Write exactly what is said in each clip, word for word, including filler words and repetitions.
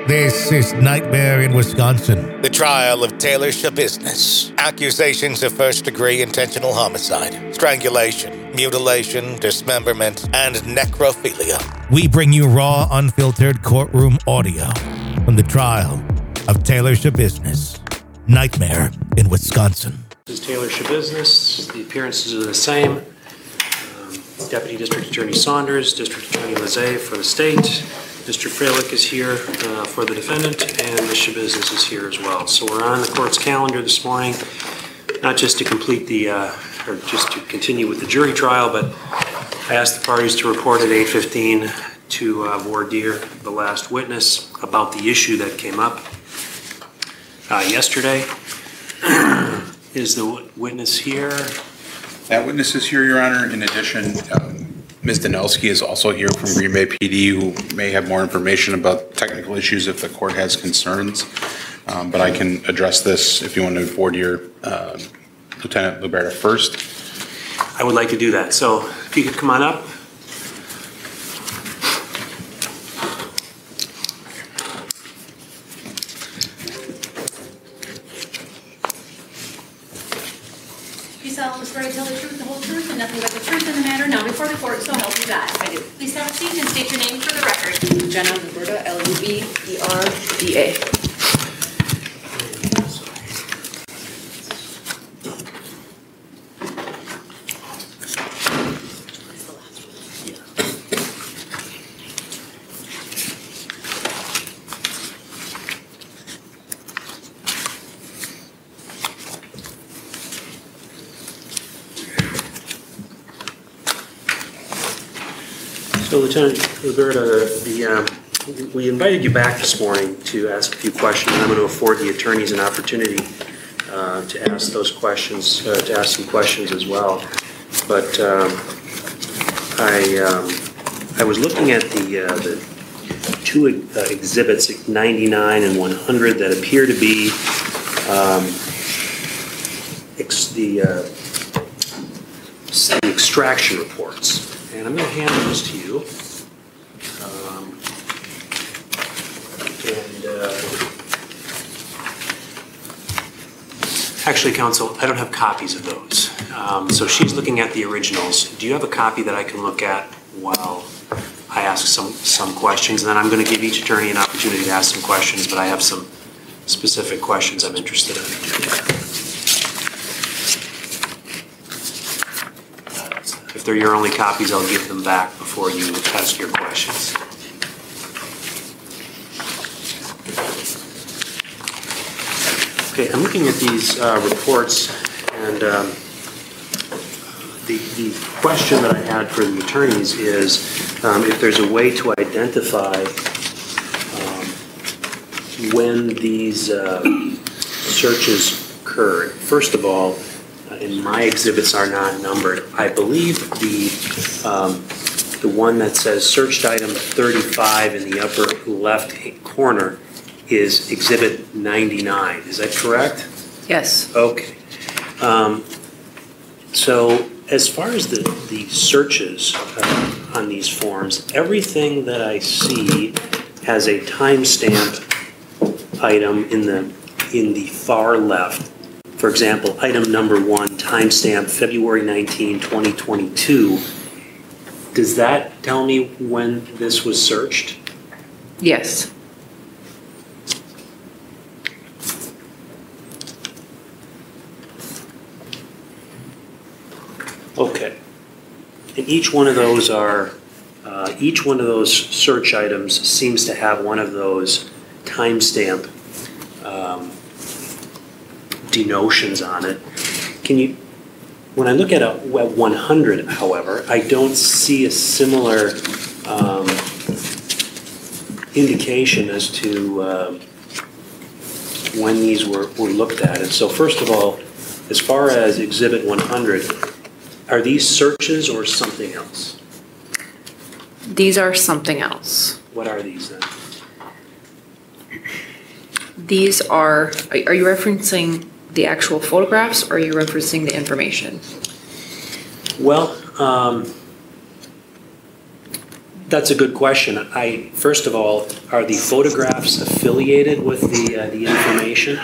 This is Nightmare in Wisconsin. The trial of Taylor Schabusiness. Accusations of first-degree intentional homicide, strangulation, mutilation, dismemberment, and necrophilia. We bring you raw, unfiltered courtroom audio from the trial of Taylor Schabusiness. Nightmare in Wisconsin. This is Taylor Schabusiness. The appearances are the same. Um, Deputy District Attorney Saunders, District Attorney Lezay for the state. Mister Freilich is here uh, for the defendant, and Miz Schabusiness is here as well. So we're on the court's calendar this morning, not just to complete the, uh, or just to continue with the jury trial, but I asked the parties to report at eight fifteen to uh, voir dire, the last witness, about the issue that came up uh, yesterday. Is the witness here? That witness is here, Your Honor. In addition, um, Miz Danelski is also here from Green Bay P D, who may have more information about technical issues if the court has concerns. Um, but I can address this if you want to voir dire uh, Lieutenant Luberta first. I would like to do that. So if you could come on up. You solemnly swear to tell the truth, the whole truth, and nothing but the truth in the matter now before the court, so help you God. I do. Please have a seat and state your name for the record. Jenna Luberta, L U B E R D A. So, Lieutenant Luberta, the, uh, we invited you back this morning to ask a few questions. I'm going to afford the attorneys an opportunity uh, to ask those questions, uh, to ask some questions as well. But um, I, um, I was looking at the, uh, the two uh, exhibits, ninety-nine and one hundred, that appear to be um, ex the, uh, the extraction reports. And I'm going to hand those to you. Um, and uh, actually, counsel, I don't have copies of those. Um, so she's looking at the originals. Do you have a copy that I can look at while I ask some some questions? And then I'm going to give each attorney an opportunity to ask some questions, but I have some specific questions I'm interested in. If they're your only copies, I'll give them back before you ask your questions. Okay, I'm looking at these uh, reports, and um, the, the question that I had for the attorneys is um, if there's a way to identify um, when these uh, searches occurred. First of all, and my exhibits are not numbered. I believe the um, the one that says searched item thirty-five in the upper left corner is exhibit ninety-nine. Is that correct? Yes. Okay. Um, so as far as the, the searches uh, on these forms, everything that I see has a timestamp item in the in the far left. For example, item number one, timestamp February nineteenth, twenty twenty-two. Does that tell me when this was searched? Yes. Okay. And each one of those are, uh, each one of those search items seems to have one of those timestamp um, denotions on it. Can you, when I look at a at one hundred, however, I don't see a similar um, indication as to uh, when these were, were looked at. And so first of all, as far as exhibit one hundred, are these searches or something else? These are something else. What are these then? These are, are you referencing the actual photographs or are you referencing the information? Well, um, That's a good question. I, first of all, are the photographs affiliated with the, uh, the information?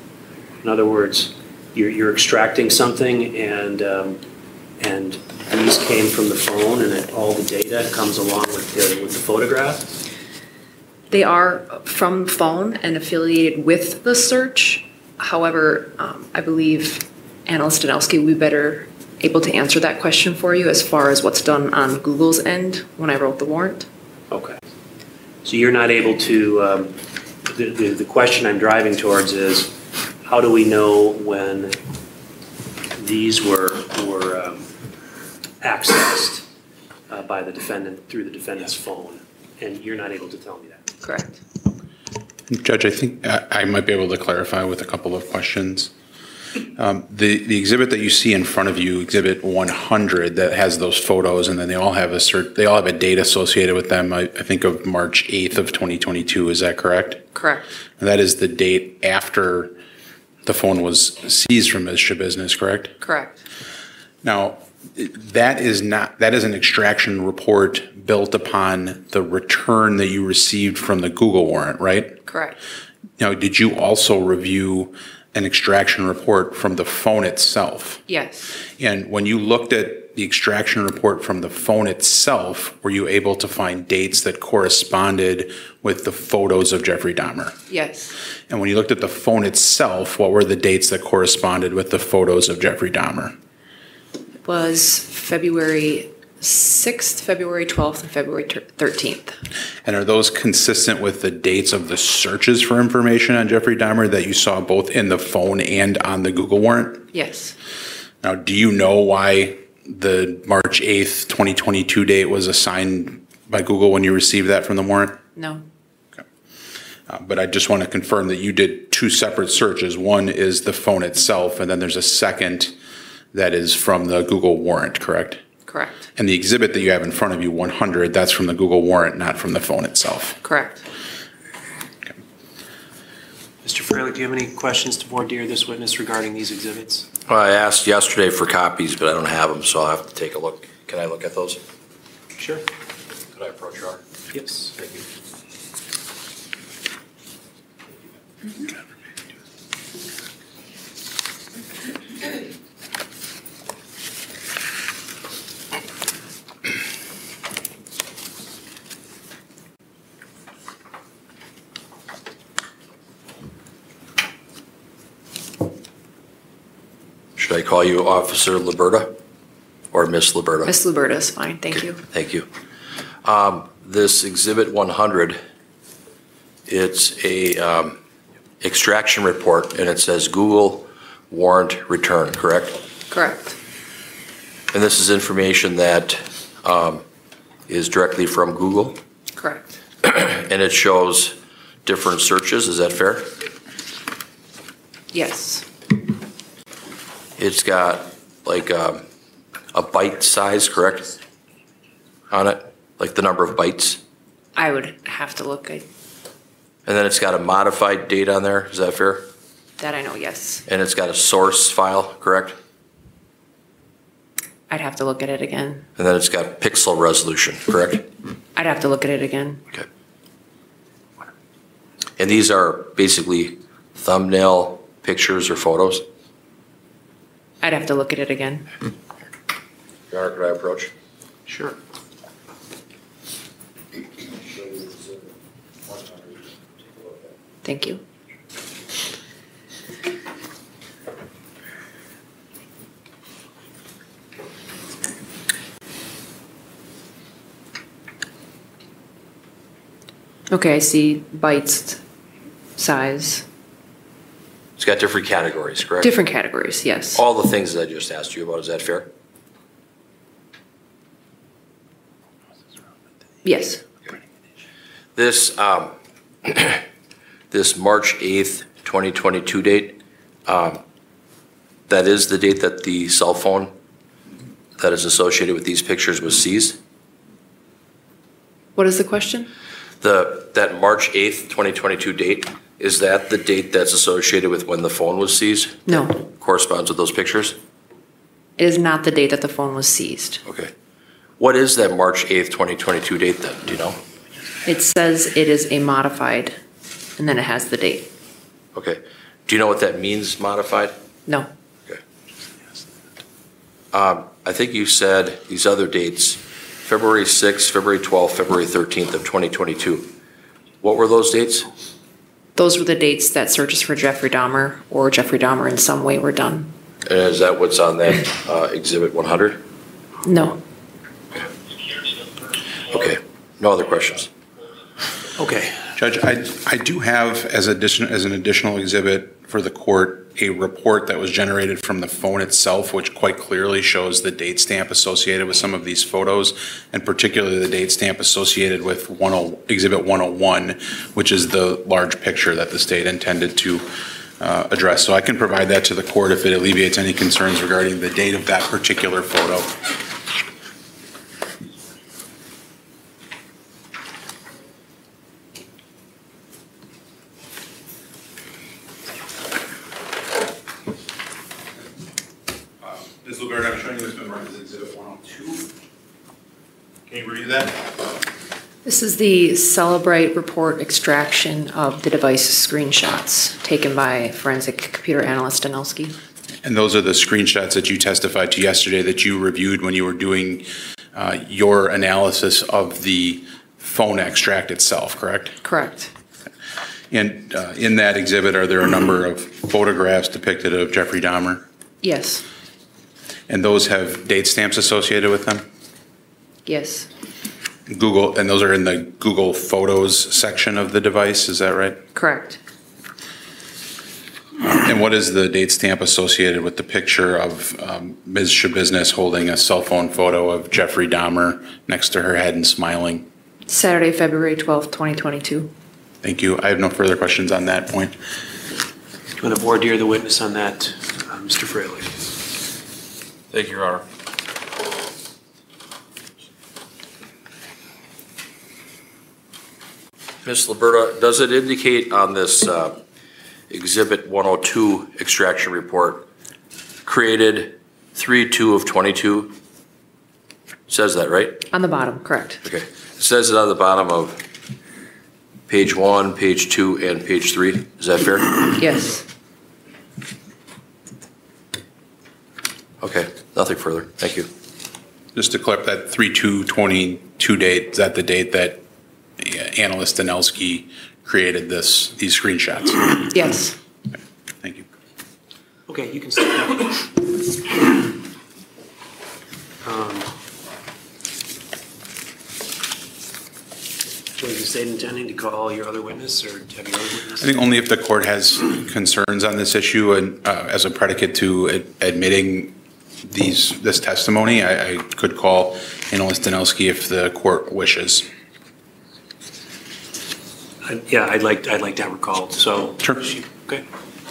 In other words, you're, you're extracting something and, um, and these came from the phone and it, all the data comes along with the, with the photograph? They are from phone and affiliated with the search. However, um, I believe Analyst Danowski will be better able to answer that question for you as far as what's done on Google's end when I wrote the warrant. Okay. So you're not able to, um, the, the, the question I'm driving towards is, how do we know when these were, were um, accessed uh, by the defendant through the defendant's phone? And you're not able to tell me that? Correct. Judge, I think I I might be able to clarify with a couple of questions. Um, The, the exhibit that you see in front of you, Exhibit one hundred, that has those photos, and then they all have a cert, they all have a date associated with them, I, I think of March eighth of twenty twenty-two, is that correct? Correct. And that is the date after the phone was seized from Miz Shabusiness, correct? Correct. Now, that is not, that is an extraction report built upon the return that you received from the Google warrant, right? Correct. Now, did you also review an extraction report from the phone itself? Yes. And when you looked at the extraction report from the phone itself, were you able to find dates that corresponded with the photos of Jeffrey Dahmer? Yes. And when you looked at the phone itself, what were the dates that corresponded with the photos of Jeffrey Dahmer? It was February sixth, February twelfth, and February thirteenth. And are those consistent with the dates of the searches for information on Jeffrey Dahmer that you saw both in the phone and on the Google warrant? Yes. Now, do you know why the March eighth, twenty twenty-two date was assigned by Google when you received that from the warrant? No. Uh, But I just want to confirm that you did two separate searches. One is the phone itself, and then there's a second that is from the Google warrant, correct? Correct. And the exhibit that you have in front of you, one hundred, that's from the Google warrant, not from the phone itself. Correct. Mister Freilich, do you have any questions to voir dire this witness regarding these exhibits? Well, I asked yesterday for copies, but I don't have them, so I'll have to take a look. Can I look at those? Sure. Could I approach your? Yes. Thank you. Should I call you Officer Liberta or Miss Liberta? Miss Luberta is fine, thank you. Thank you. Um, This Exhibit one hundred, it's a um, extraction report, and it says Google warrant return, correct? Correct. And this is information that um, is directly from Google, Correct. and it shows different searches, is that fair? Yes. It's got like um, a byte size, correct? On it, like the number of bytes? I would have to look, I, And then it's got a modified date on there, is that fair? that I know, yes. And it's got a source file, correct? I'd have to look at it again. And then it's got pixel resolution, correct? I'd have to look at it again. Okay. And these are basically thumbnail pictures or photos? I'd have to look at it again. Your Honor, could I approach? Sure. Thank you. Okay, I see bytes, size, It's got different categories, correct? different categories, yes. All the things that I just asked you about, is that fair? Yes, This, um, this March eighth, twenty twenty-two date, um, that is the date that the cell phone that is associated with these pictures was seized? what is the question? The, that March eighth, twenty twenty-two date, is that the date that's associated with when the phone was seized? No, Corresponds with those pictures? it is not the date that the phone was seized. Okay. What is that March eighth, twenty twenty-two date then? Do you know? It says it is a modified, and then it has the date. Okay. Do you know what that means, modified? No. Okay. Um, I think you said these other dates, February sixth, February twelfth, February thirteenth of twenty twenty-two. What were those dates? Those were the dates that searches for Jeffrey Dahmer or Jeffrey Dahmer in some way were done. And is that what's on that uh, Exhibit one hundred? No. Okay. No other questions? Okay. Judge, I, I do have as addition, as an additional exhibit for the court, a report that was generated from the phone itself, which quite clearly shows the date stamp associated with some of these photos, and particularly the date stamp associated with ten, Exhibit one oh one, which is the large picture that the state intended to uh, address. So I can provide that to the court if it alleviates any concerns regarding the date of that particular photo. Miz Lubert, I'm showing you what's been marked as Exhibit one oh two. Can you review that? This is the Celebrate report extraction of the device screenshots taken by forensic computer analyst Danelski. And those are the screenshots that you testified to yesterday that you reviewed when you were doing uh, your analysis of the phone extract itself, correct? Correct. And uh, in that exhibit, are there a number of photographs depicted of Jeffrey Dahmer? Yes. And those have date stamps associated with them? Yes. Google, and those are in the Google Photos section of the device, is that right? Correct. And what is the date stamp associated with the picture of um, Miz Shabiznes holding a cell phone photo of Jeffrey Dahmer next to her head and smiling? Saturday, February twelfth, twenty twenty-two. Thank you. I have no further questions on that point. Do you want to voir dire the witness on that, uh, Mister Fraley? Thank you, Your Honor. Miz Liberta, does it indicate on this uh, Exhibit one oh two extraction report, created three two of twenty-two? Says that, right? On the bottom, correct. Okay. It says it on the bottom of page one, page two, and page three. Is that fair? Yes. Okay, nothing further. Thank you. Just to clarify, that three two twenty-two date, is that the date that uh, analyst Danelski created this, these screenshots? Yes. Thank you. Okay, you can step down. Um, Was the state intending to call your other witness or have your other witness? I think only if the court has concerns on this issue and uh, as a predicate to ad- admitting these, this testimony, I, I could call analyst Danelski if the court wishes. Uh, Yeah, I'd like, I'd like to have her called, so. Sure. She- Okay.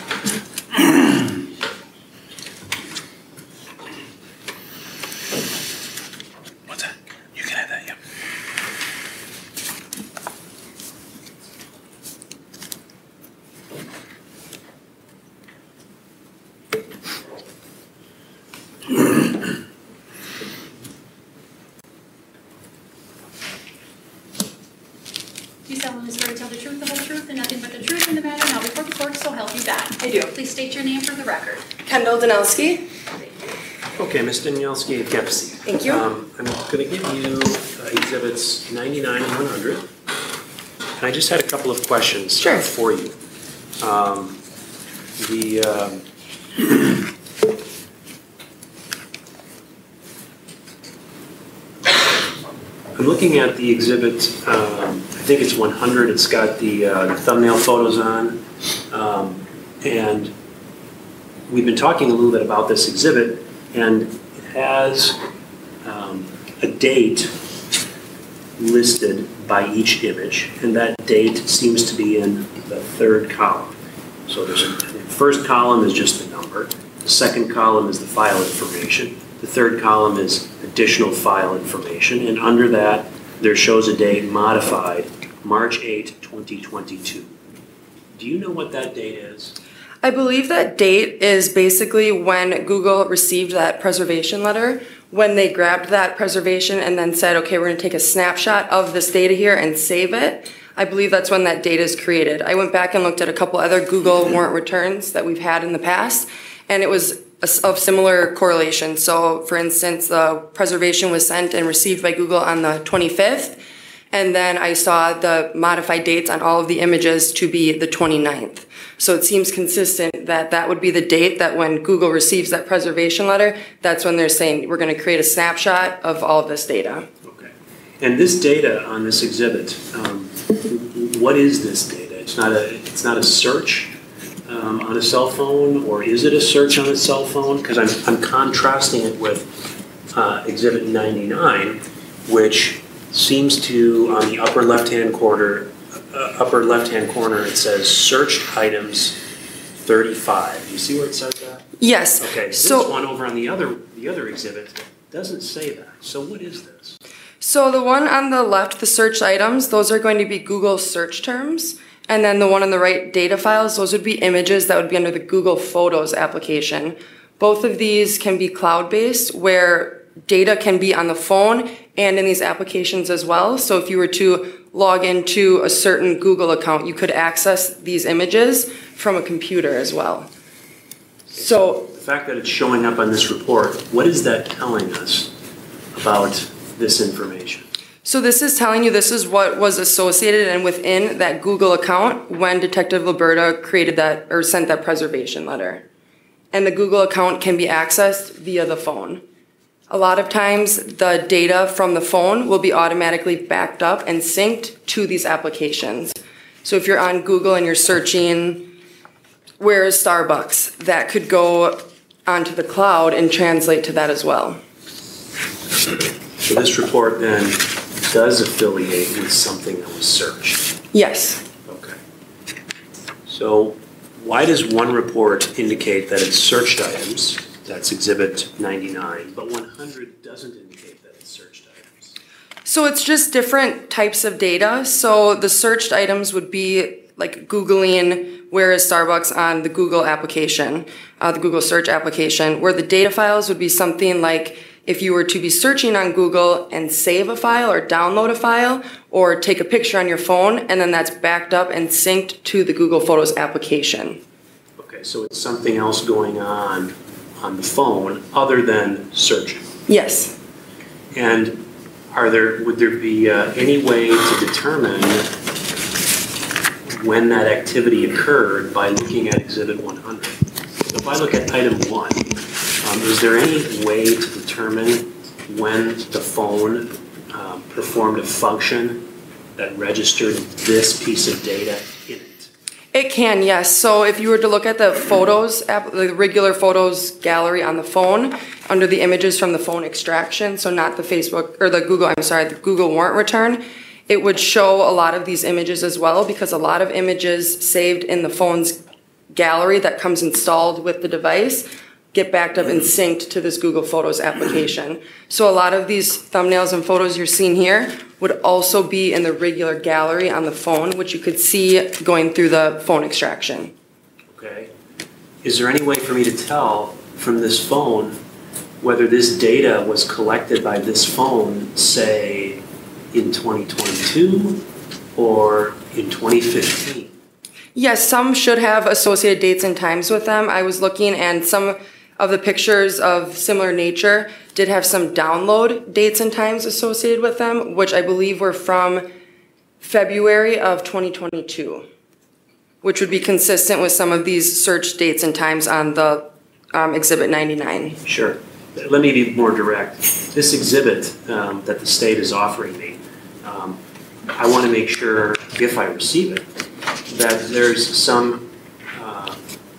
What's that? You can have that, yeah. Do you solemnly swear to tell the truth, the whole truth, and nothing but the truth in the matter now before the court, so help you God? I do. Please state your name for the record. Kendall Danelski. Okay, Miz Danielski, have a seat. Thank you. Um, I'm going to give you uh, exhibits ninety-nine and one hundred. And I just had a couple of questions uh, Sure. for you. Um, The, um, I'm looking at the exhibit, um, I think it's one hundred, it's got the uh, the thumbnail photos on. Um, And we've been talking a little bit about this exhibit, and it has um, a date listed by each image, and that date seems to be in the third column. So there's a, the first column is just the number, the second column is the file information, the third column is additional file information, and under that, there shows a date modified, March eighth, twenty twenty-two. Do you know what that date is? I believe that date is basically when Google received that preservation letter when they grabbed that preservation and then said, okay, we're going to take a snapshot of this data here and save it, I believe that's when that data is created. I went back and looked at a couple other Google warrant returns that we've had in the past, and it was of similar correlation. So, for instance, the preservation was sent and received by Google on the twenty-fifth, and then I saw the modified dates on all of the images to be the twenty-ninth. So it seems consistent that that would be the date that when Google receives that preservation letter, that's when they're saying, we're going to create a snapshot of all of this data. Okay. And this data on this exhibit, um, what is this data? It's not a, it's not a search um, on a cell phone, or is it a search on a cell phone? Because I'm, I'm contrasting it with uh, Exhibit ninety-nine, which seems to, on the upper left-hand corner, uh, upper left-hand corner, it says searched items thirty-five. You see where it says that? Yes. Okay. This so, one over on the other the other exhibit doesn't say that. So what is this? So the one on the left, the searched items, those are going to be Google search terms. And then the one on the right, data files, those would be images that would be under the Google Photos application. Both of these can be cloud-based, where data can be on the phone and in these applications as well. So if you were to log into a certain Google account, you could access these images from a computer as well. So the fact that it's showing up on this report, what is that telling us about this information? So this is telling you this is what was associated and within that Google account when Detective Liberta created that or sent that preservation letter. And the Google account can be accessed via the phone. A lot of times the data from the phone will be automatically backed up and synced to these applications. So if you're on Google and you're searching, where is Starbucks? That could go onto the cloud and translate to that as well. So this report then does affiliate with something that was searched? Yes. Okay. So why does one report indicate that it's searched items? That's Exhibit ninety-nine, but one hundred doesn't indicate that it's searched items. So it's just different types of data. So the searched items would be like Googling where is Starbucks on the Google application, uh, the Google search application, where the data files would be something like if you were to be searching on Google and save a file or download a file or take a picture on your phone, and then that's backed up and synced to the Google Photos application. Okay, so it's something else going on on the phone other than searching. Yes. And are there, would there be uh, any way to determine when that activity occurred by looking at Exhibit one hundred? So if I look at item one, um, is there any way to determine when the phone um, performed a function that registered this piece of data in it? It can, yes. So if you were to look at the photos, app, the regular photos gallery on the phone, under the images from the phone extraction, so not the Facebook, or the Google, I'm sorry, the Google warrant return, it would show a lot of these images as well, because a lot of images saved in the phone's gallery that comes installed with the device get backed up and synced to this Google Photos application. So a lot of these thumbnails and photos you're seeing here would also be in the regular gallery on the phone, which you could see going through the phone extraction. Okay. Is there any way for me to tell from this phone whether this data was collected by this phone, say, in twenty twenty-two or in twenty fifteen? Yes, some should have associated dates and times with them. I was looking, and some of the pictures of similar nature did have some download dates and times associated with them, which I believe were from February of twenty twenty-two, which would be consistent with some of these search dates and times on the um, Exhibit ninety-nine. Sure. Let me be more direct. This exhibit um, that the state is offering me, um, I want to make sure, if I receive it, that there's some uh,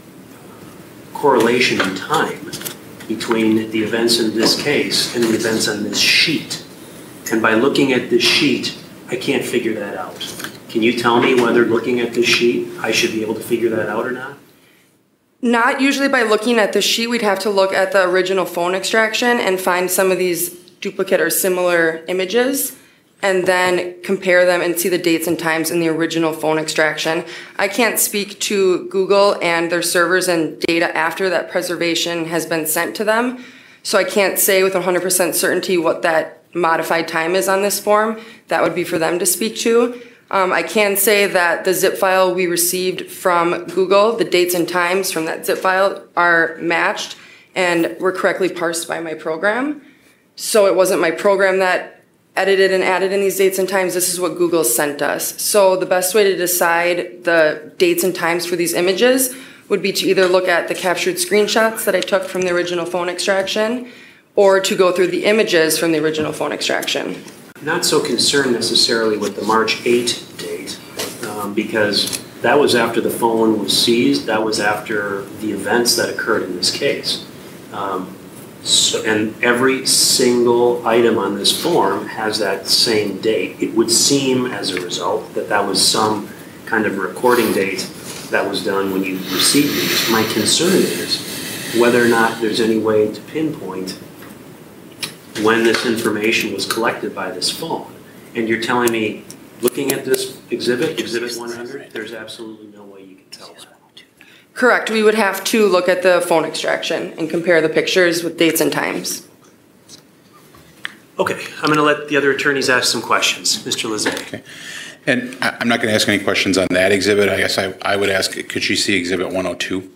correlation in time between the events in this case and the events on this sheet. And by looking at this sheet, I can't figure that out. Can you tell me whether looking at this sheet, I should be able to figure that out or not? Not usually by looking at the sheet. We'd have to look at the original phone extraction and find some of these duplicate or similar images, and then compare them and see the dates and times in the original phone extraction. I can't speak to Google and their servers and data after that preservation has been sent to them. So I can't say with one hundred percent certainty what that modified time is on this form. That would be for them to speak to. Um, I can say that the zip file we received from Google, the dates and times from that zip file are matched and were correctly parsed by my program. So it wasn't my program that edited and added in these dates and times. This is what Google sent us. So the best way to decide the dates and times for these images would be to either look at the captured screenshots that I took from the original phone extraction or to go through the images from the original phone extraction. Not so concerned necessarily with the March eighth date, um, because that was after the phone was seized. That was after the events that occurred in this case. Um, so, and every single item on this form has that same date. It would seem, as a result, that that was some kind of recording date that was done when you received these. My concern is whether or not there's any way to pinpoint when this information was collected by this phone. And you're telling me, looking at this exhibit, Exhibit one hundred, there's absolutely no way you can tell that. Correct. We would have to look at the phone extraction and compare the pictures with dates and times. Okay, I'm going to let the other attorneys ask some questions. Mister Lizette. Okay. And I- I'm not going to ask any questions on that exhibit. I guess I I would ask, could she see Exhibit one oh two?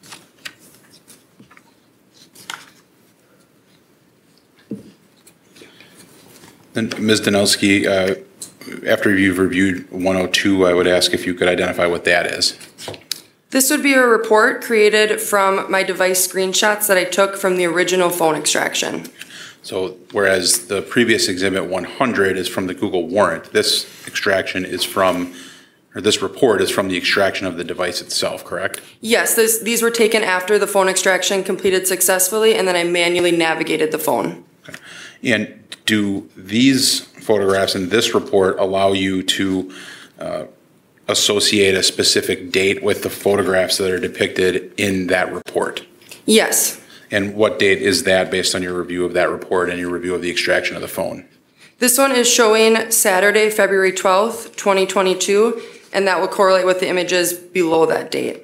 Then Miz Danelski, uh, after you've reviewed one oh two, I would ask if you could identify what that is. This would be a report created from my device screenshots that I took from the original phone extraction. So whereas the previous Exhibit one hundred is from the Google warrant, this extraction is from, or this report is from the extraction of the device itself, correct? Yes, this, these were taken after the phone extraction completed successfully, and then I manually navigated the phone. Okay. And do these photographs in this report allow you to uh, associate a specific date with the photographs that are depicted in that report? Yes. And what date is that based on your review of that report and your review of the extraction of the phone? This one is showing Saturday, February twelfth, twenty twenty-two, and that will correlate with the images below that date.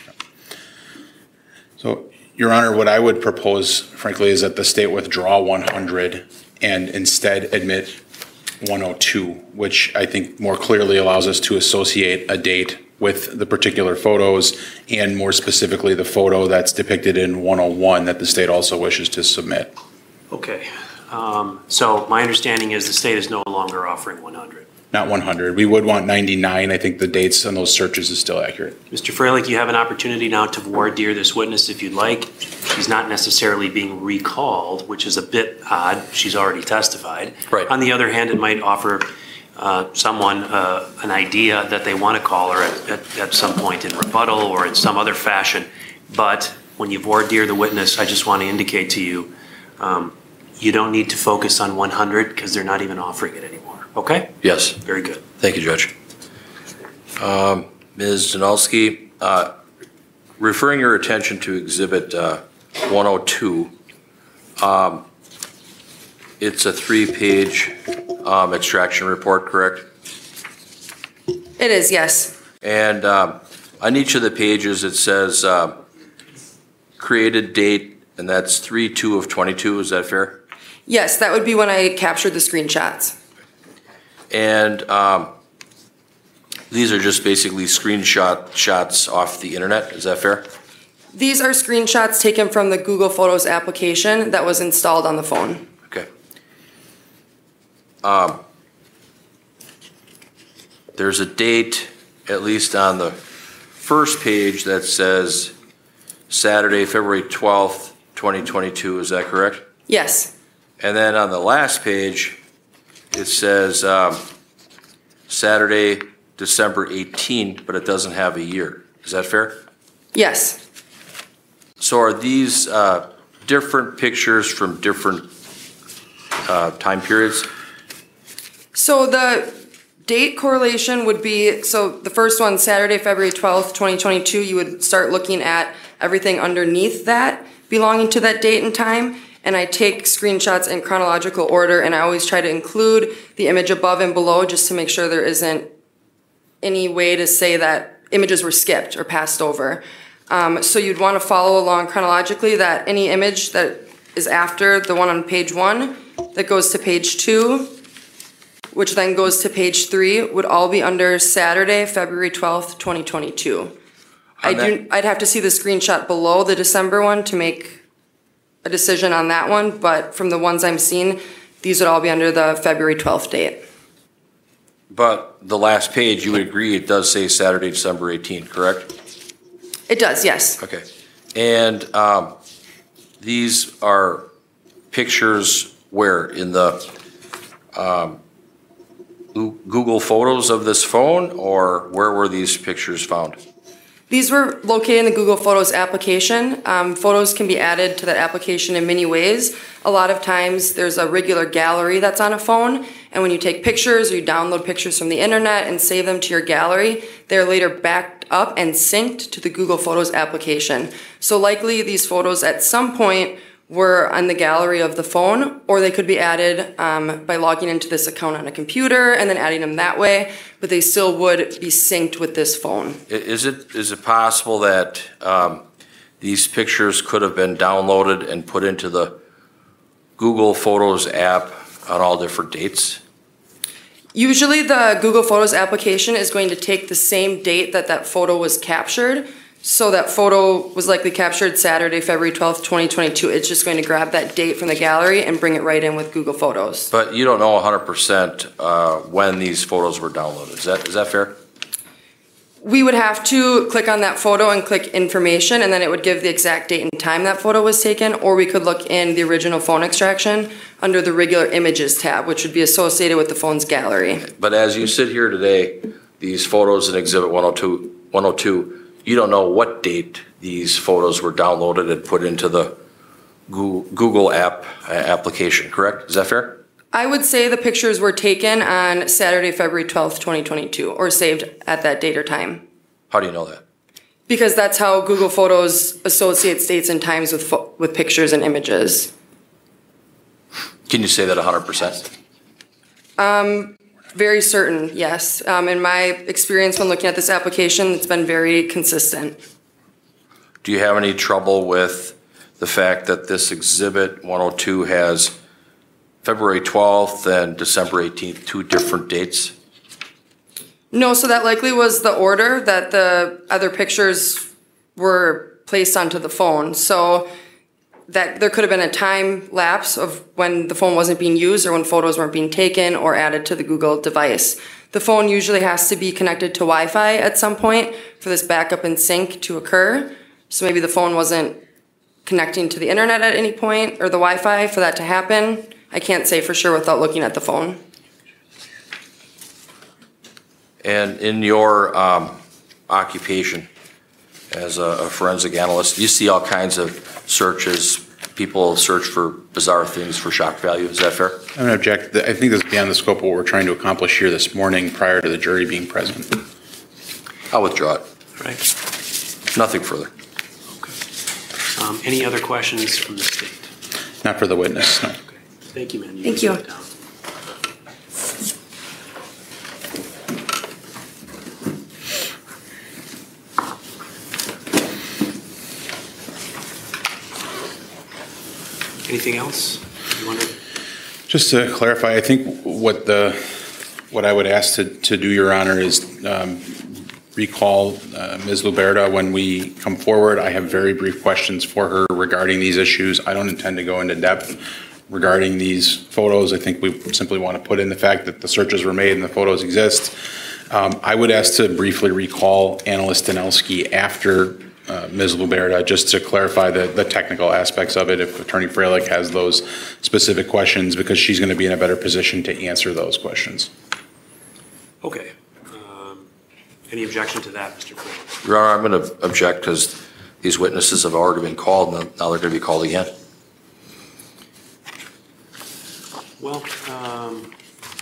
So, Your Honor, what I would propose, frankly, is that the state withdraw one hundred and instead admit one oh two, which I think more clearly allows us to associate a date with the particular photos and more specifically the photo that's depicted in one oh one that the state also wishes to submit. Okay, um, so my understanding is the state is no longer offering one hundred. Not one hundred. We would want ninety-nine. I think the dates on those searches is still accurate. Mister Freilich, you have an opportunity now to voir dire this witness if you'd like. She's not necessarily being recalled, which is a bit odd. She's already testified. Right. On the other hand, it might offer uh, someone uh, an idea that they want to call her at, at, at some point in rebuttal or in some other fashion. But when you voir dire the witness, I just want to indicate to you, um, you don't need to focus on one hundred because they're not even offering it anymore. Okay? Yes. Very good. Thank you, Judge. Um, Miz Danelski, uh, referring your attention to Exhibit uh, one oh two, um, it's a three-page um, extraction report, correct? It is, yes. And um, on each of the pages, it says uh, created date, and that's three two of twenty-two. Is that fair? Yes, that would be when I captured the screenshots. And um, these are just basically screenshot shots off the internet. Is that fair? These are screenshots taken from the Google Photos application that was installed on the phone. Okay. Um, there's a date, at least on the first page, that says Saturday, February twelfth, twenty twenty-two. Is that correct? Yes. And then on the last page, it says um, Saturday, December eighteenth, but it doesn't have a year. Is that fair? Yes. So are these uh, different pictures from different uh, time periods? So the date correlation would be, so the first one, Saturday, February twelfth, twenty twenty-two, you would start looking at everything underneath that belonging to that date and time. And I take screenshots in chronological order, and I always try to include the image above and below just to make sure there isn't any way to say that images were skipped or passed over. Um, so you'd want to follow along chronologically, that any image that is after the one on page one, that goes to page two, which then goes to page three, would all be under Saturday, February twelfth, twenty twenty-two. I On that- do, I'd have to see the screenshot below the December one to make a decision on that one, but from the ones I'm seeing, these would all be under the February twelfth date. But the last page, you would agree, it does say Saturday, December eighteenth, correct? It does, yes. Okay. And um, these are pictures where? In the um, Goo- Google Photos of this phone, or where were these pictures found? These were located in the Google Photos application. Um, photos can be added to that application in many ways. A lot of times there's a regular gallery that's on a phone, and when you take pictures or you download pictures from the internet and save them to your gallery, they're later backed up and synced to the Google Photos application. So likely these photos at some point were on the gallery of the phone, or they could be added um, by logging into this account on a computer and then adding them that way, but they still would be synced with this phone. I- Is it, is it possible that um, these pictures could have been downloaded and put into the Google Photos app on all different dates? Usually the Google Photos application is going to take the same date that that photo was captured. So that photo was likely captured Saturday, February twelfth, twenty twenty-two. It's just going to grab that date from the gallery and bring it right in with Google Photos. But you don't know one hundred percent uh, when these photos were downloaded. Is that, is that fair? We would have to click on that photo and click information, and then it would give the exact date and time that photo was taken, or we could look in the original phone extraction under the regular images tab, which would be associated with the phone's gallery. But as you sit here today, these photos in Exhibit one oh two, one oh two, you don't know what date these photos were downloaded and put into the Goo- Google app uh, application, correct? Is that fair? I would say the pictures were taken on Saturday, February twelfth, twenty twenty-two, or saved at that date or time. How do you know that? Because that's how Google Photos associates dates and times with pho- with pictures and images. Can you say that one hundred percent? Very certain, yes. Um, in my experience when looking at this application, it's been very consistent. Do you have any trouble with the fact that this Exhibit one oh two has February twelfth and December eighteenth, two different dates? No, so that likely was the order that the other pictures were placed onto the phone. So that there could have been a time lapse of when the phone wasn't being used or when photos weren't being taken or added to the Google device. The phone usually has to be connected to Wi-Fi at some point for this backup and sync to occur. So maybe the phone wasn't connecting to the internet at any point or the Wi-Fi for that to happen. I can't say for sure without looking at the phone. And in your um, occupation as a a forensic analyst, you see all kinds of searches. People search for bizarre things for shock value. Is that fair? I'm going to object. I think this is beyond the scope of what we're trying to accomplish here this morning prior to the jury being present. I'll withdraw it. Right. Nothing further. Um, Any other questions from the state? Not for the witness, no. Okay. Thank you, man. Thank can you. sit down. Anything else you want to? Just to clarify, I think what the, what I would ask to, to do, Your Honor, is um, recall uh, Miz Luberta when we come forward. I have very brief questions for her regarding these issues. I don't intend to go into depth regarding these photos. I think we simply want to put in the fact that the searches were made and the photos exist. Um, I would ask to briefly recall Analyst Danelski after uh, Miz Luberta, just to clarify the, the technical aspects of it, if Attorney Freilich has those specific questions, because she's going to be in a better position to answer those questions. Okay. Um, Any objection to that, Mister Freeland? Your Honor, I'm going to object because these witnesses have already been called, and now they're going to be called again. Well, um,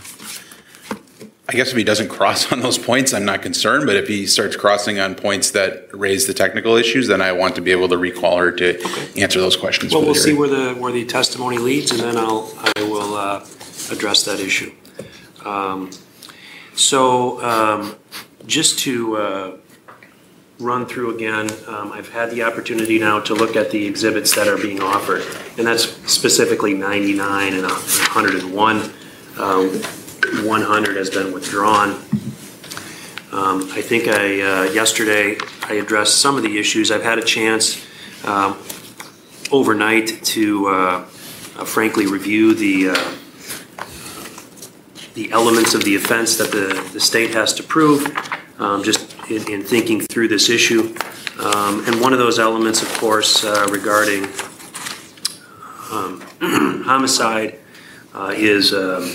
I guess if he doesn't cross on those points, I'm not concerned, but if he starts crossing on points that raise the technical issues, then I want to be able to recall her to Okay. answer those questions. well, for the we'll see jury. where the, where the testimony leads, and then I'll, I will uh, address that issue. Um, So um, just to uh, run through again. Um, I've had the opportunity now to look at the exhibits that are being offered, and that's specifically ninety-nine and one hundred one. Um, one hundred has been withdrawn. Um, I think I, uh, yesterday, I addressed some of the issues. I've had a chance um, overnight to uh, uh, frankly review the uh, the elements of the offense that the, the state has to prove, um, just in, in thinking through this issue. Um, and one of those elements, of course, uh, regarding um, homicide uh, is, um,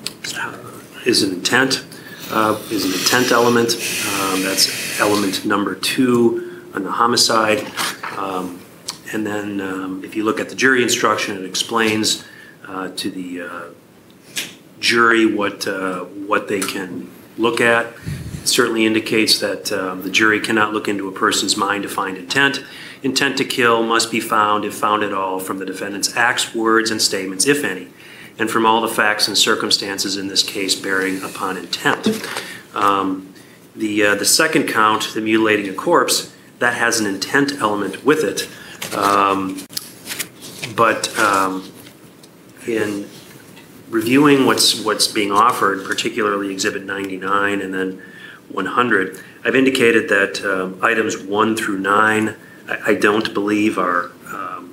is an intent, uh, is an intent element. Um, that's element number two on the homicide. Um, and then um, if you look at the jury instruction, it explains uh, to the uh, jury what uh, what they can look at. It certainly indicates that uh, the jury cannot look into a person's mind to find intent. Intent to kill must be found, if found at all, from the defendant's acts, words, and statements, if any, and from all the facts and circumstances in this case bearing upon intent. Um, the uh, the second count, the mutilating a corpse, that has an intent element with it, um, but um, in reviewing what's what's being offered, particularly Exhibit ninety-nine and then one hundred, I've indicated that um, items one through nine, I, I don't believe are, um,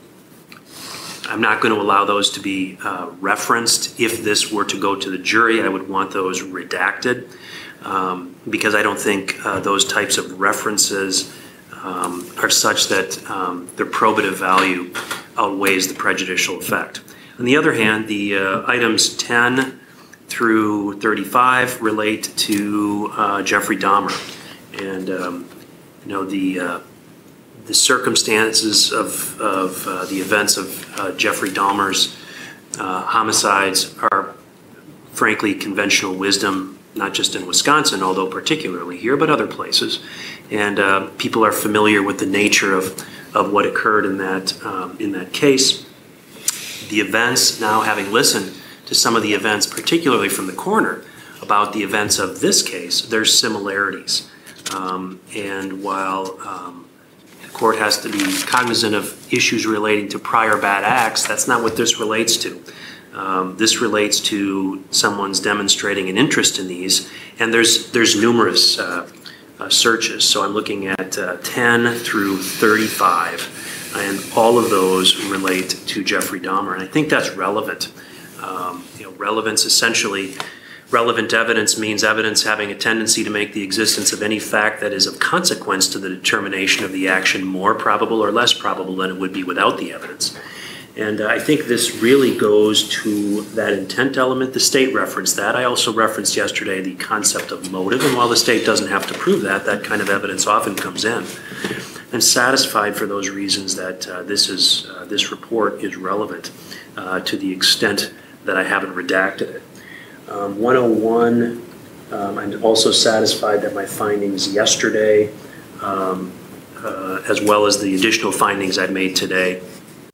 I'm not going to allow those to be uh, referenced. If this were to go to the jury, I would want those redacted um, because I don't think uh, those types of references um, are such that um, their probative value outweighs the prejudicial effect. On the other hand, the uh, items ten through thirty-five relate to uh, Jeffrey Dahmer, and um, you know the uh, the circumstances of of uh, the events of uh, Jeffrey Dahmer's uh, homicides are, frankly, conventional wisdom, not just in Wisconsin, although particularly here, but other places, and uh, people are familiar with the nature of of what occurred in that um, in that case. The events, now having listened to some of the events, particularly from the coroner, about the events of this case, there's similarities. Um, and while um, the court has to be cognizant of issues relating to prior bad acts, that's not what this relates to. Um, this relates to someone's demonstrating an interest in these, and there's there's numerous uh, uh, searches. So I'm looking at uh, ten through thirty-five. And all of those relate to Jeffrey Dahmer. And I think that's relevant. Um, you know, relevance, essentially, relevant evidence means evidence having a tendency to make the existence of any fact that is of consequence to the determination of the action more probable or less probable than it would be without the evidence. And uh, I think this really goes to that intent element. The state referenced that. I also referenced yesterday the concept of motive. And while the state doesn't have to prove that, that kind of evidence often comes in. I'm satisfied for those reasons that uh, this is uh, this report is relevant uh, to the extent that I haven't redacted it. Um, one oh one, um, I'm also satisfied that my findings yesterday, um, uh, as well as the additional findings I made today,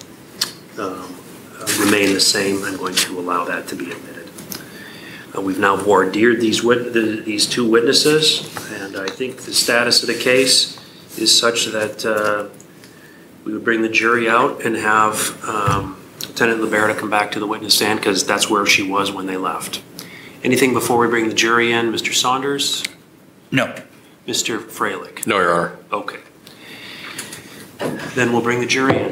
um, uh, remain the same. I'm going to allow that to be admitted. Uh, we've now voir dired these wit- the, these two witnesses, and I think the status of the case is such that uh, we would bring the jury out and have um, Lieutenant Liberta come back to the witness stand because that's where she was when they left. Anything before we bring the jury in? Mister Saunders? No. Mister Freilich? No, Your Honor. Okay. Then we'll bring the jury in.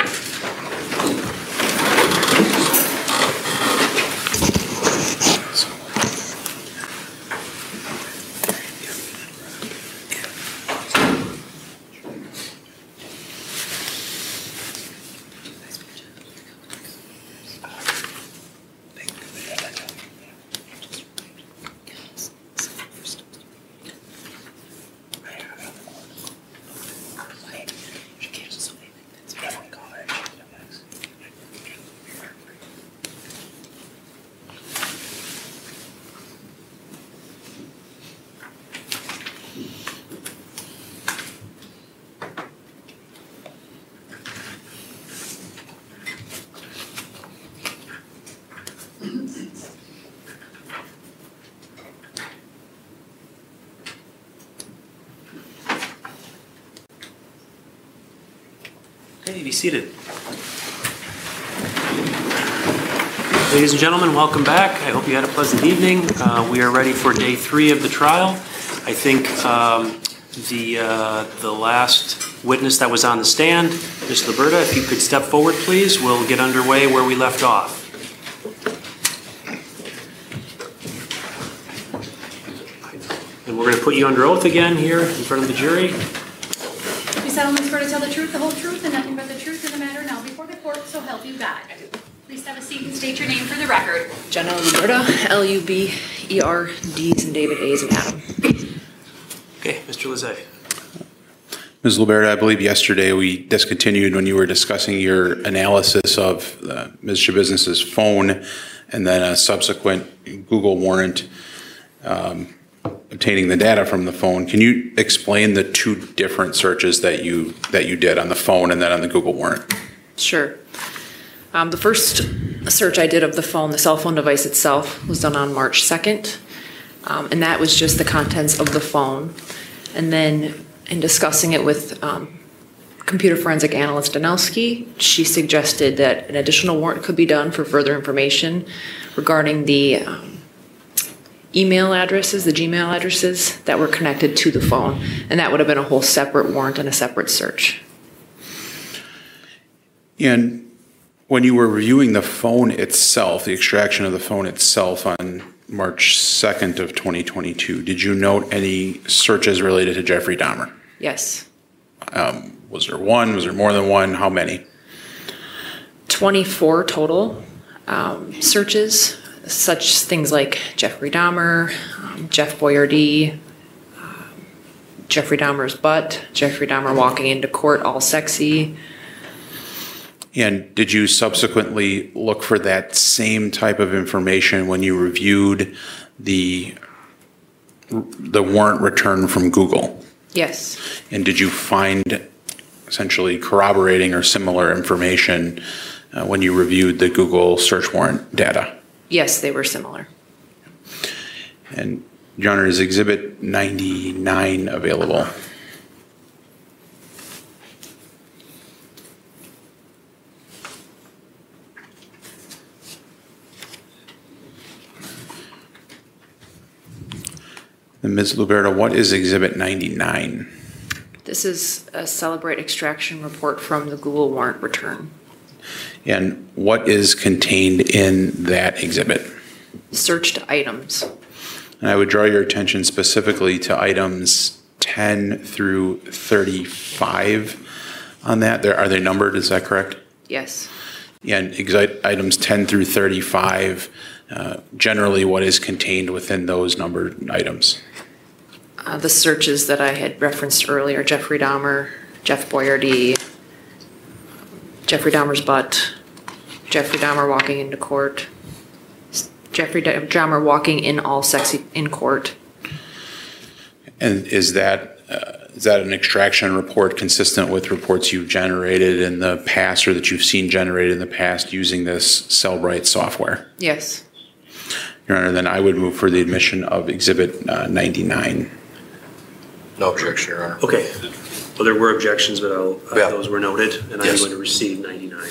Hey, be seated. Ladies and gentlemen, welcome back. I hope you had a pleasant evening. Uh, we are ready for day three of the trial. I think um, the uh, the last witness that was on the stand, Miz Liberta, if you could step forward, please. We'll get underway where we left off. And we're going to put you under oath again here in front of the jury. You solemnly swear to tell the truth, the whole truth, and nothing but the truth in the matter now before the court, so help you God. Please have a seat and state your name for the record. Jenna Luberta, L U B E R, D's and David, A's and Adam. Okay, Mister Lizette. Miz Luberta, I believe yesterday we discontinued when you were discussing your analysis of uh, Miz Schabusiness's phone and then a subsequent Google warrant um, obtaining the data from the phone. Can you explain the two different searches that you that you did on the phone and then on the Google warrant? Sure. Um, the first search I did of the phone, the cell phone device itself, was done on March second. Um, and that was just the contents of the phone. And then in discussing it with um, computer forensic analyst Danelski, she suggested that an additional warrant could be done for further information regarding the um, email addresses, the Gmail addresses that were connected to the phone. And that would have been a whole separate warrant and a separate search. And when you were reviewing the phone itself, the extraction of the phone itself on March second of twenty twenty-two, did you note any searches related to Jeffrey Dahmer? Yes. Um, was there one? Was there more than one? How many? twenty-four total um, searches, such things like Jeffrey Dahmer, um, Jeff Boyardee, um, Jeffrey Dahmer's butt, Jeffrey Dahmer walking into court all sexy. And did you subsequently look for that same type of information when you reviewed the the warrant return from Google? Yes. And did you find essentially corroborating or similar information uh, when you reviewed the Google search warrant data? Yes, they were similar. And Your Honor, is Exhibit ninety-nine available? And Miz Luberta, what is Exhibit ninety-nine? This is a Celebrate extraction report from the Google warrant return. And what is contained in that exhibit? Searched items. And I would draw your attention specifically to items ten through thirty-five on that. There, are they numbered? Is that correct? Yes. And exi- items ten through thirty-five, uh, generally what is contained within those numbered items? Uh, the searches that I had referenced earlier, Jeffrey Dahmer, Jeff Boyardee, Jeffrey Dahmer's butt, Jeffrey Dahmer walking into court, Jeffrey Dahmer walking in all sexy in court. And is that uh, is that an extraction report consistent with reports you've generated in the past or that you've seen generated in the past using this Cellbrite software? Yes. Your Honor, then I would move for the admission of Exhibit uh, ninety-nine. No objection, Your Honor. Okay. Well, there were objections, but I'll, uh, Yeah. those were noted, and I'm Yes. going to receive ninety-nine.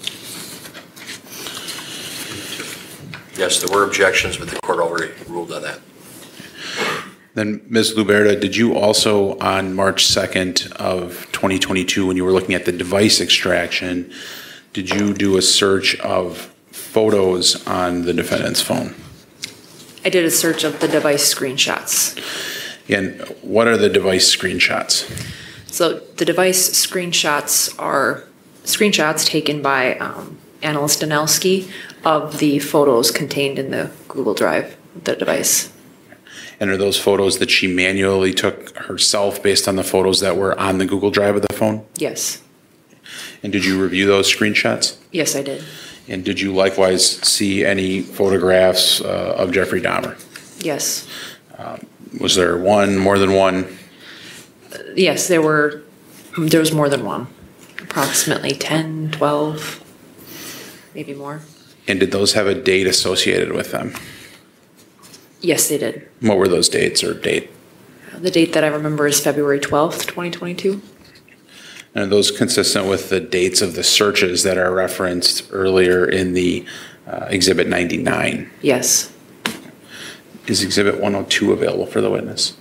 Yes, there were objections, but the court already ruled on that. Then, Miz Luberta, did you also, on March second of twenty twenty-two, when you were looking at the device extraction, did you do a search of photos on the defendant's phone? I did a search of the device screenshots. And what are the device screenshots? So the device screenshots are screenshots taken by um, analyst Danelski of the photos contained in the Google Drive, the device. And are those photos that she manually took herself based on the photos that were on the Google Drive of the phone? Yes. And did you review those screenshots? Yes, I did. And did you likewise see any photographs uh, of Jeffrey Dahmer? Yes. Um, was there one, more than one? Yes, there were, there was more than one, approximately ten, twelve, maybe more. And did those have a date associated with them? Yes, they did. What were those dates or date? The date that I remember is February twelfth, twenty twenty-two. And are those consistent with the dates of the searches that are referenced earlier in the uh, Exhibit ninety-nine? Yes. Is Exhibit one oh two available for the witness?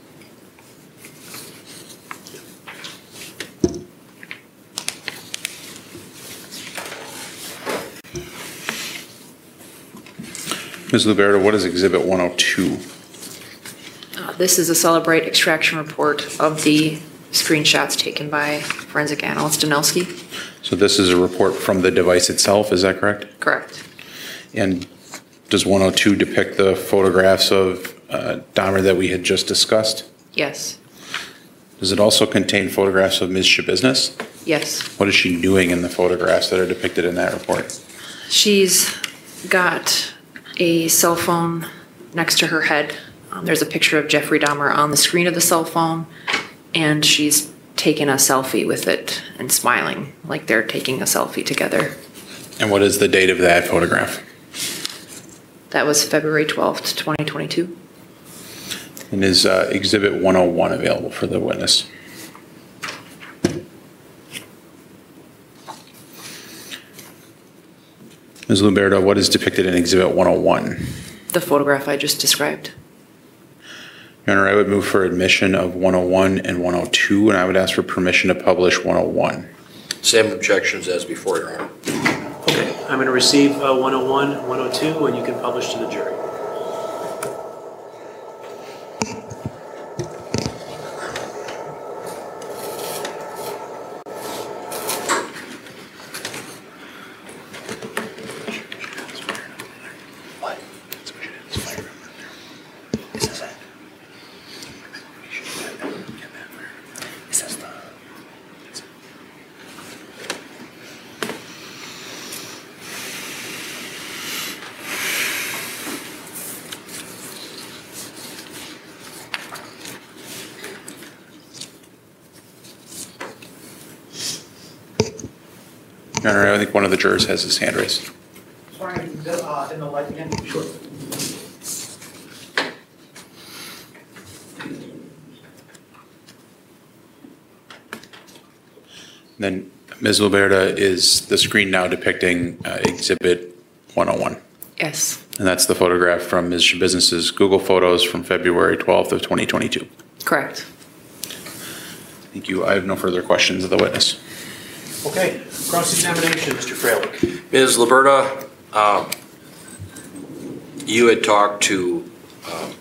Miz Luberta, what is Exhibit one oh two? Uh, This is a Celebrate extraction report of the screenshots taken by forensic analyst Danelski. So this is a report from the device itself, is that correct? Correct. And does one oh two depict the photographs of uh, Dahmer that we had just discussed? Yes. Does it also contain photographs of Miz Shabiznes? Yes. What is she doing in the photographs that are depicted in that report? She's got a cell phone next to her head. Um, there's a picture of Jeffrey Dahmer on the screen of the cell phone, and she's taking a selfie with it and smiling like they're taking a selfie together. And what is the date of that photograph? That was February twelfth, twenty twenty-two. And is uh, Exhibit one oh one available for the witness? Miz Luberta, what is depicted in Exhibit one oh one? The photograph I just described. Your Honor, I would move for admission of one oh one and one oh two, and I would ask for permission to publish one oh one. Same objections as before, Your Honor. Okay, I'm going to receive uh, one oh one, one oh two, and you can publish to the jury. Your Honor, I think one of the jurors has his hand raised. Sorry, uh, in the light again? Sure. Then, Miz Luberta, is the screen now depicting uh, Exhibit one oh one? Yes. And that's the photograph from Miz Shabiznes's Google Photos from February twelfth of twenty twenty-two. Correct. Thank you. I have no further questions of the witness. Okay, cross-examination, Mister Freilich. Miz Luberta, um, you had talked to um,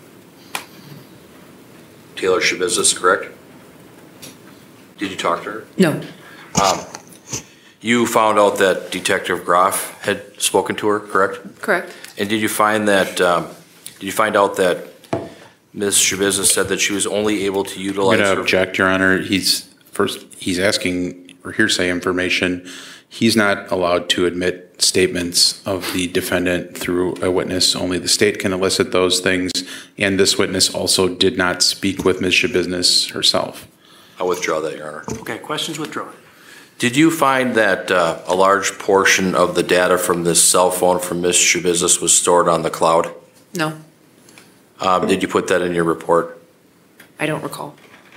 Taylor Shabiznes, correct? Did you talk to her? No. Um, You found out that Detective Groff had spoken to her, correct? Correct. And did you find that, um, did you find out that Miz Shabiznes said that she was only able to I'm utilize going to her? object, Your Honor. He's, first, he's asking for hearsay information. He's not allowed to admit statements of the defendant through a witness. Only the state can elicit those things. And this witness also did not speak with Miz Shabiznes herself. I'll withdraw that, Your Honor. Okay, questions withdrawn. Did you find that uh, a large portion of the data from this cell phone from Miz Shabiznes was stored on the cloud? No. Um, Did you put that in your report? I don't recall.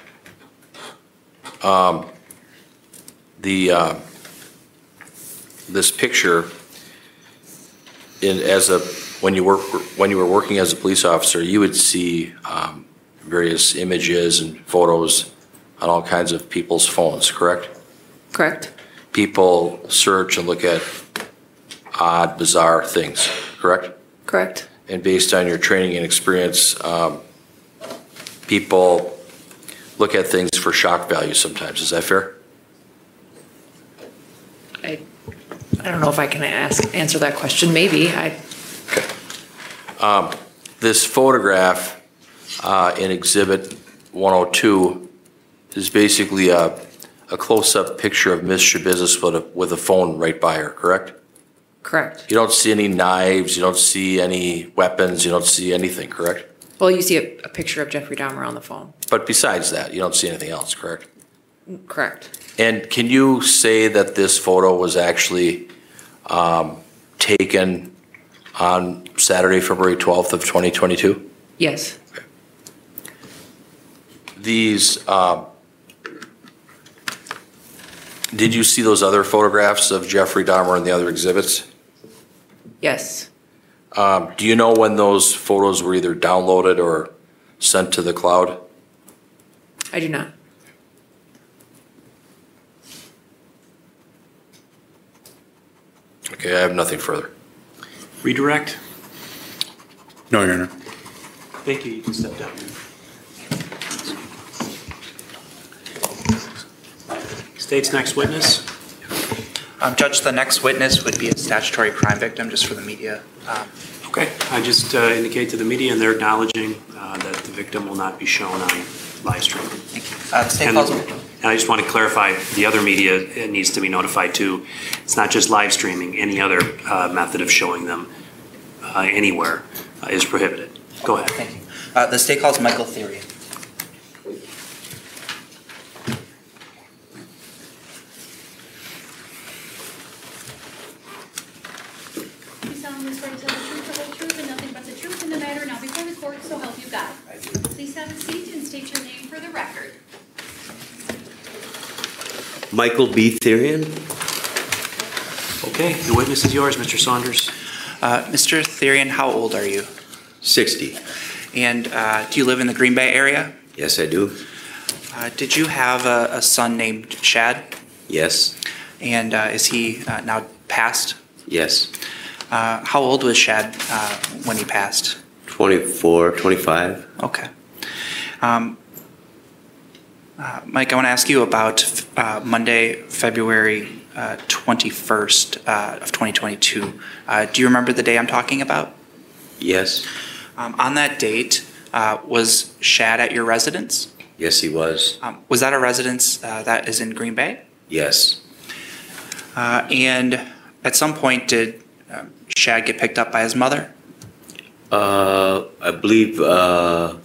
Um, The, uh, this picture, in, as a, when you work, when you were working as a police officer, you would see um, various images and photos on all kinds of people's phones, correct? Correct. People search and look at odd, bizarre things, correct? Correct. And based on your training and experience, um, people look at things for shock value sometimes. Is that fair? I, I don't know if I can ask, answer that question. Maybe. I, Okay. Um, This photograph uh, in Exhibit one oh two is basically a, a close-up picture of Miz Shabiznes with a, with a phone right by her, correct? correct. You don't see any knives, you don't see any weapons, you don't see anything, correct? Well, you see a, a picture of Jeffrey Dahmer on the phone. But besides that, you don't see anything else, correct? Correct. And can you say that this photo was actually um, taken on Saturday, February twelfth of twenty twenty-two? Yes. These, um, Did you see those other photographs of Jeffrey Dahmer and the other exhibits? Yes. Um, do you know when those photos were either downloaded or sent to the cloud? I do not. Okay, I have nothing further. Redirect? No, Your Honor. Thank you. You can step down. State's next witness. Um, Judge, the next witness would be a statutory crime victim, just for the media. Um, Okay. I just uh, indicate to the media, and they're acknowledging uh, that the victim will not be shown on live stream. Thank you. Uh, The state And calls, and I just want to clarify, the other media it needs to be notified too. It's not just live streaming, any other uh, method of showing them uh, anywhere uh, is prohibited. Go ahead. thank you. Uh, The state calls Michael Therian. You solemnly swear to tell the truth, the whole truth, and nothing but the truth in the matter now before the court, so help you God. I do. Please have a seat and state your name for the record. Michael B. Therian. Okay, the witness is yours, Mister Saunders. Uh, Mister Therian, how old are you? sixty. And uh, do you live in the Green Bay area? Yes, I do. Uh, Did you have a a son named Shad? Yes. And uh, is he uh, now passed? Yes. Uh, How old was Shad uh, when he passed? twenty-four, twenty-five. Okay. Um, uh, Mike, I want to ask you about uh, Monday, February uh, twenty-first uh, of twenty twenty-two. Uh, Do you remember the day I'm talking about? Yes. Um, On that date, uh, was Shad at your residence? Yes, he was. Um, Was that a residence uh, that is in Green Bay? Yes. Uh, And at some point, did um, Shad get picked up by his mother? Uh, I believe uh,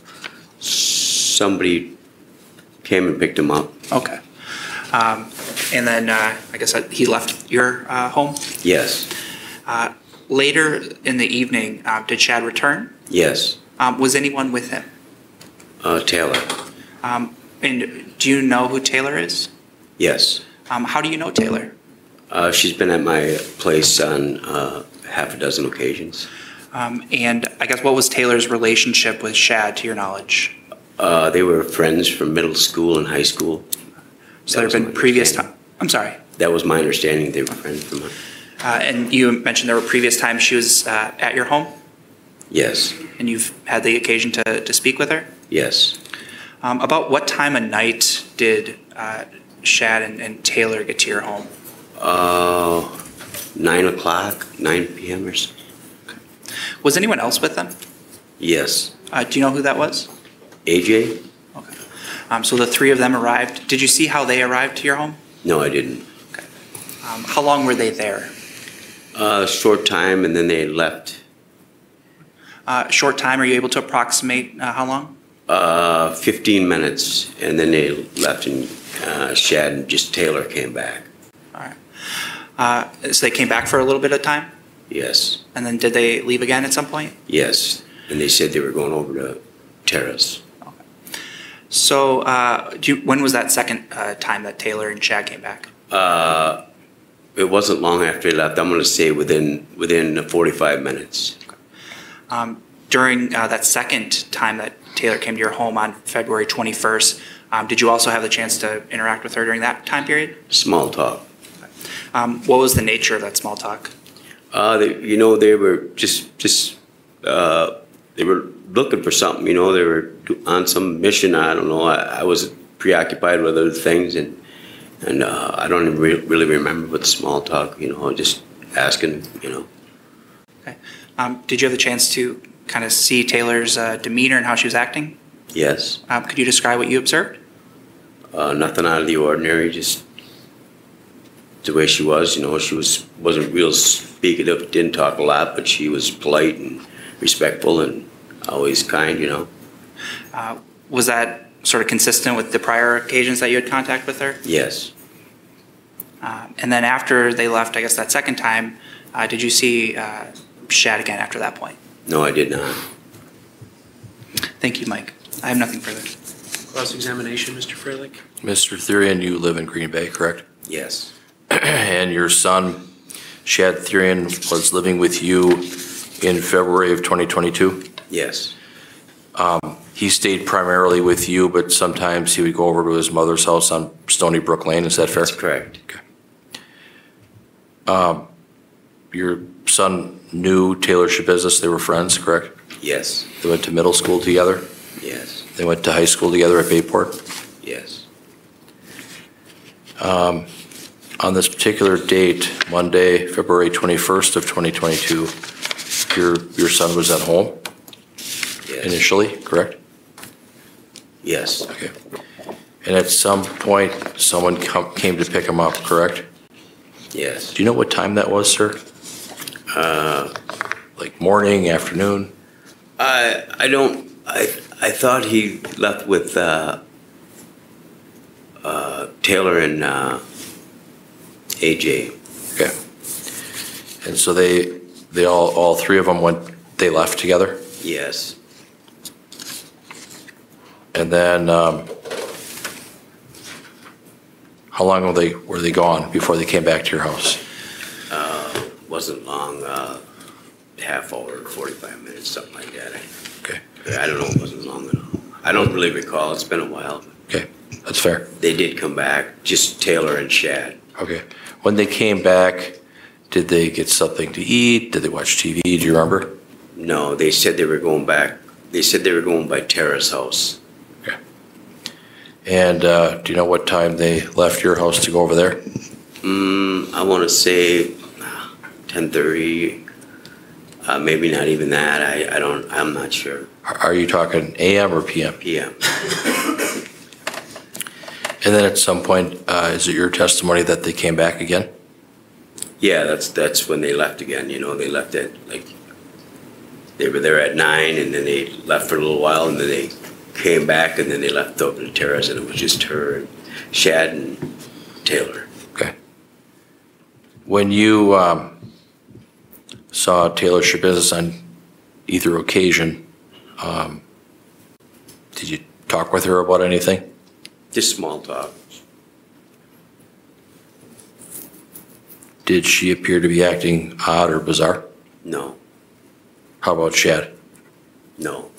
somebody came and picked him up. Okay. Um, And then uh, I guess that he left your uh, home? Yes. Uh, Later in the evening, uh, did Shad return? Yes. Um, Was anyone with him? Uh, Taylor. Um, And do you know who Taylor is? Yes. Um, How do you know Taylor? Uh, she's been at my place on uh, half a dozen occasions. Um, And I guess what was Taylor's relationship with Shad, to your knowledge? Uh, they were friends from middle school and high school. So there have been previous time. I'm sorry. That was my understanding. They were friends from. Uh, And you mentioned there were previous times she was uh, at your home, Yes. and you've had the occasion to, to speak with her? Yes. Um, About what time of night did uh, Shad and, and Taylor get to your home? Uh, nine o'clock, nine p m or so. Was anyone else with them? Yes. Uh, Do you know who that was? A J? Okay. Um, So the three of them arrived. Did you see how they arrived to your home? No, I didn't. Um, How long were they there? A short time, and then they left. Uh, Short time, are you able to approximate uh, how long? Uh, fifteen minutes, and then they left, and uh, Shad and just Taylor came back. All right. Uh, So they came back for a little bit of time? Yes. And then did they leave again at some point? Yes. And they said they were going over to Terrace. So uh, do you, when was that second uh, time that Taylor and Shad came back? Uh, it wasn't long after they left. I'm going to say within within forty-five minutes. Um, During uh, that second time that Taylor came to your home on February twenty-first, um, did you also have the chance to interact with her during that time period? Small talk. Um, What was the nature of that small talk? Uh, they, you know, they were just just uh, they were looking for something. You know, they were on some mission. I don't know. I, I was preoccupied with other things, and and uh, I don't even re- really remember what the small talk. You know, just asking. You know. Okay. Um, Did you have the chance to kind of see Taylor's uh, demeanor and how she was acting? Yes. Um, Could you describe what you observed? Uh, nothing out of the ordinary. Just the way she was. You know, she was wasn't real speakative. Didn't talk a lot, but she was polite and respectful and always kind. You know. Uh, Was that sort of consistent with the prior occasions that you had contact with her? Yes. Uh, And then after they left, I guess that second time, uh, did you see uh, Shad again after that point? No, I did not. Thank you, Mike. I have nothing further. Cross-examination, Mister Freilich? Mister Therian, you live in Green Bay, correct? Yes. And your son, Shad Therian, was living with you in February of twenty twenty-two? Yes. Um, he stayed primarily with you, but sometimes he would go over to his mother's house on Stony Brook Lane, is that fair? That's correct. Okay. Um, your son knew Taylor Shabusiness, they were friends, correct? Yes. They went to middle school together? Yes. They went to high school together at Bayport? Yes. Um, on this particular date, Monday, February twenty-first of twenty twenty-two, your, your son was at home Yes. initially, correct? Yes. Okay. And at some point, someone come, came to pick him up, correct? Yes. Do you know what time that was, sir? Uh, Like morning, afternoon? I I don't I I thought he left with uh, uh, Taylor and uh, A J. Okay. And so they, they all, all three of them went, they left together? Yes. And then, um, how long were they, were they gone before they came back to your house? Uh, wasn't long. Uh, half hour, forty-five minutes, something like that. Okay. I don't know. It wasn't long enough. I don't really recall. It's been a while. Okay, that's fair. They did come back. Just Taylor and Shad. Okay. When they came back, did they get something to eat? Did they watch T V? Do you remember? No, they said they were going back. They said they were going by Tara's house. Okay. And uh, do you know what time they left your house to go over there? Mm, I want to say ten thirty. Uh, maybe not even that. I, I don't. I'm not sure. Are you talking A M or P M? P M. And then at some point, uh, is it your testimony that they came back again? Yeah, that's that's when they left again. You know, they left at like they were there at nine, and then they left for a little while, and then they came back, and then they left over to Tara's, and it was just her and Shad and Taylor. Okay. When you um, saw Taylor Shabusiness on either occasion, um, did you talk with her about anything? Just small talk. Did she appear to be acting odd or bizarre? No, How about Shad? no.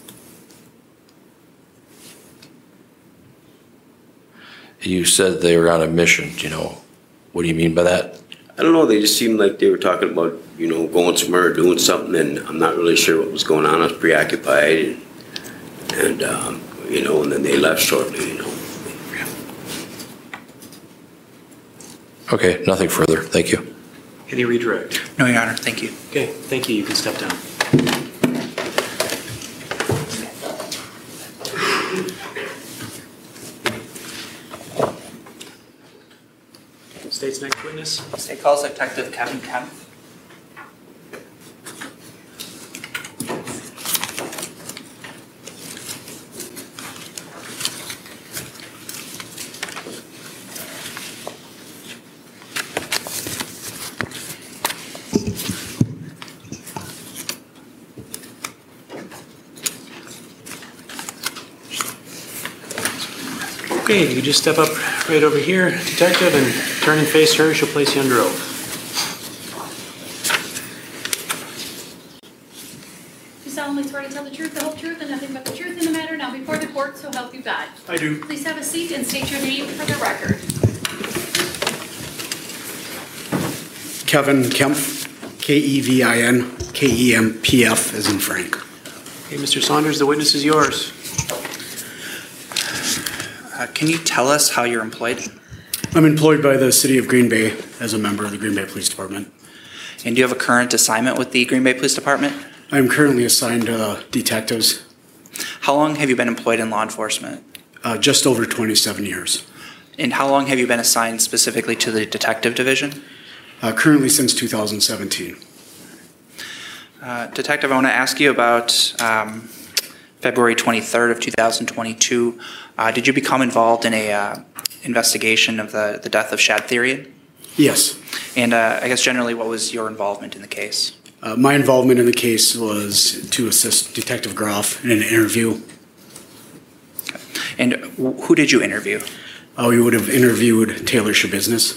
You said they were on a mission. Do you know, what do you mean by that? I don't know. They just seemed like they were talking about, you know, going somewhere or doing something, and I'm not really sure what was going on. I was preoccupied, and, and um, you know, and then they left shortly, you know. Okay, nothing further. Thank you. Any redirect? No, Your Honor, thank you. Okay, thank you. You can step down. State's next witness. State calls Detective Kevin Kemp. Okay, you just step up right over here, detective, and turn and face her. She'll place you under oath. You solemnly swear to tell the truth, the whole truth, and nothing but the truth in the matter now before the court, so help you God. I do. Please have a seat and state your name for the record. Kevin Kemp, K E V I N, K E M P F as in Frank. Okay, Mister Saunders, the witness is yours. Uh, Can you tell us how you're employed? I'm employed by the City of Green Bay as a member of the Green Bay Police Department. And do you have a current assignment with the Green Bay Police Department? I'm currently assigned uh, detectives, How long have you been employed in law enforcement? uh, just over twenty-seven years. And how long have you been assigned specifically to the detective division? Uh, Currently since two thousand seventeen. Uh, Detective, I want to ask you about um, February twenty-third of two thousand twenty-two. Uh, Did you become involved in a uh, investigation of the, the death of Shad Therian? Yes. And uh, I guess generally, what was your involvement in the case? Uh, My involvement in the case was to assist Detective Groff in an interview. And wh- who did you interview? Uh, We would have interviewed Taylor Shabusiness.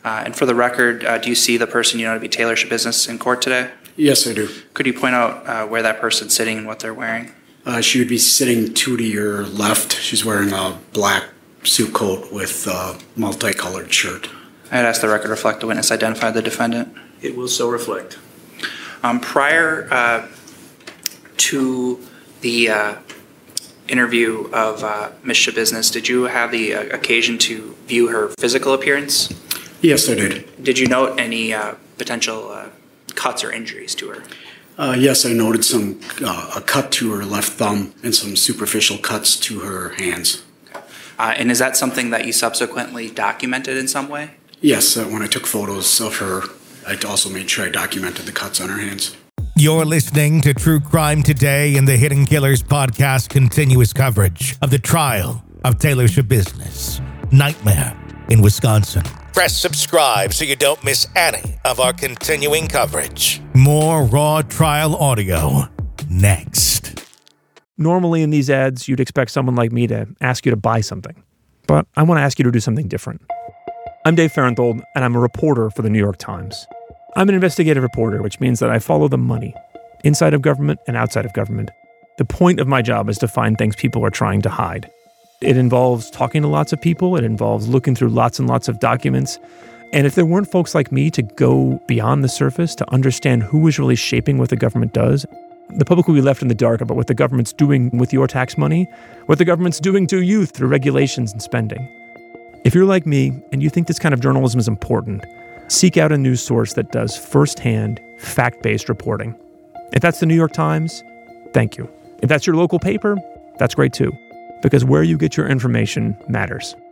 Uh, And for the record, uh, do you see the person you know to be Taylor Shabusiness in court today? Yes, I do. Could you point out uh, where that person's sitting and what they're wearing? Uh, she would be sitting two to your left. She's wearing a black suit coat with a multicolored shirt. I'd ask the record reflect the witness identify the defendant. It will so reflect. Um, prior uh, to the uh, interview of uh, Miz Shabusiness, did you have the uh, occasion to view her physical appearance? Yes, I did. Did you note any uh, potential uh, cuts or injuries to her? Uh, yes, I noted some uh, a cut to her left thumb and some superficial cuts to her hands. Uh, and is that something that you subsequently documented in some way? Yes, uh, when I took photos of her, I also made sure I documented the cuts on her hands. You're listening to True Crime Today in the Hidden Killers podcast continuous coverage of the trial of Taylor Shabusiness, Nightmare in Wisconsin. Press subscribe so you don't miss any of our continuing coverage. More raw trial audio next. Normally in these ads, you'd expect someone like me to ask you to buy something. But I want to ask you to do something different. I'm Dave Farenthold, and I'm a reporter for the New York Times. I'm an investigative reporter, which means that I follow the money, inside of government and outside of government. The point of my job is to find things people are trying to hide. It involves talking to lots of people. It involves looking through lots and lots of documents. And if there weren't folks like me to go beyond the surface to understand who is really shaping what the government does, the public will be left in the dark about what the government's doing with your tax money, what the government's doing to you through regulations and spending. If you're like me and you think this kind of journalism is important, seek out a news source that does firsthand, fact-based reporting. If that's the New York Times, thank you. If that's your local paper, that's great too, because where you get your information matters.